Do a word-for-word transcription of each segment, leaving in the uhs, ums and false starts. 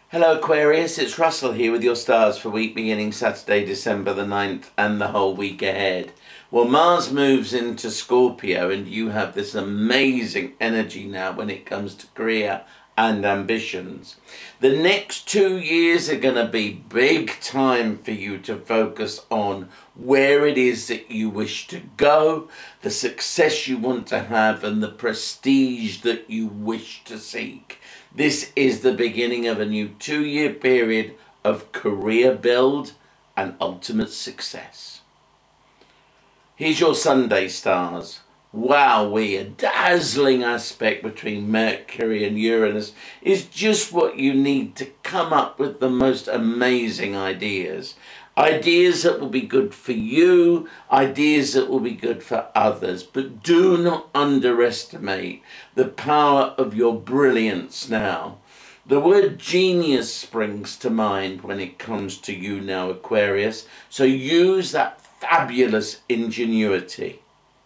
Hello Aquarius, it's Russell here with your stars for week beginning Saturday, December the ninth and the whole week ahead. Well, Mars moves into Scorpio and you have this amazing energy now when it comes to career and ambitions. The next two years are going to be big time for you to focus on where it is that you wish to go, the success you want to have and the prestige that you wish to seek. This is the beginning of a new two-year period of career build and ultimate success. Here's your Sunday stars. Wow, we a dazzling aspect between Mercury and Uranus is just what you need to come up with the most amazing ideas. Ideas that will be good for you, ideas that will be good for others. But do not underestimate the power of your brilliance now. The word genius springs to mind when it comes to you now, Aquarius. So use that fabulous ingenuity.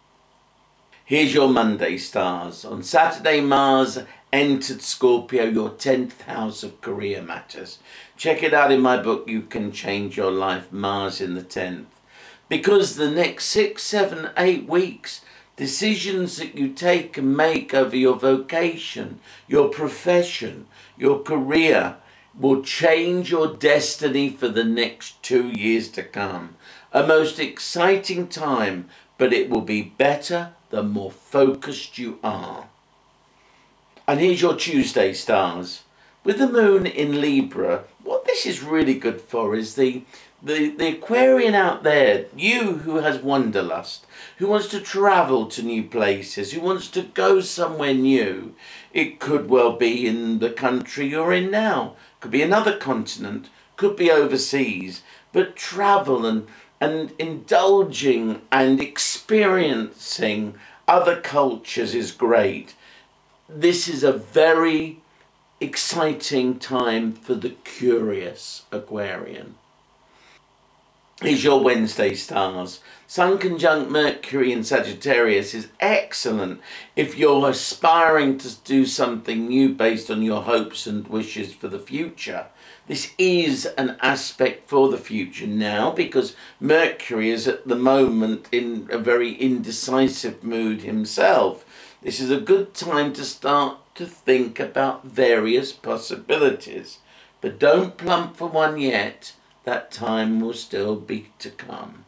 Here's your Monday stars. On Saturday, Mars entered Scorpio, your tenth house of career matters. Check it out in my book, You Can Change Your Life, Mars in the tenth. Because the next six, seven, eight weeks, decisions that you take and make over your vocation, your profession, your career, will change your destiny for the next two years to come. A most exciting time, but it will be better the more focused you are. And here's your Tuesday stars. With the moon in Libra, what this is really good for is the, the, the Aquarian out there, you who has wanderlust, who wants to travel to new places, who wants to go somewhere new. It could well be in the country you're in now, could be another continent, could be overseas, but travel and and indulging and experiencing other cultures is great. This is a very exciting time for the curious Aquarian. Here's your Wednesday stars. Sun conjunct Mercury in Sagittarius is excellent if you're aspiring to do something new based on your hopes and wishes for the future. This is an aspect for the future now because Mercury is at the moment in a very indecisive mood himself. This is a good time to start to think about various possibilities. But don't plump for one yet. That time will still be to come.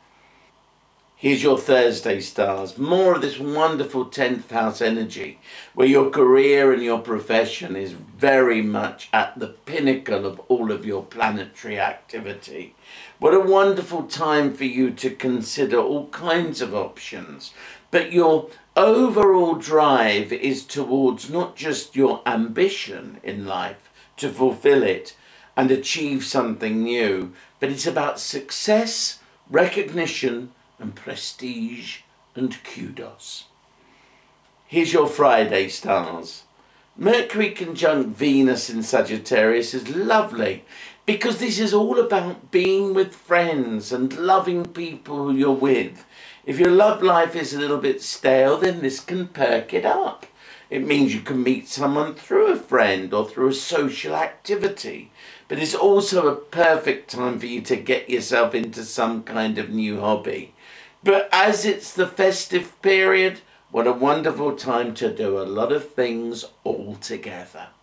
Here's your Thursday stars. More of this wonderful tenth house energy where your career and your profession is very much at the pinnacle of all of your planetary activity. What a wonderful time for you to consider all kinds of options. But your overall drive is towards not just your ambition in life to fulfill it and achieve something new, but it's about success, recognition, and prestige and kudos. Here's your Friday stars. Mercury conjunct Venus in Sagittarius is lovely because this is all about being with friends and loving people who you're with. If your love life is a little bit stale, then this can perk it up. It means you can meet someone through a friend or through a social activity. But it's also a perfect time for you to get yourself into some kind of new hobby. But as it's the festive period, what a wonderful time to do a lot of things all together.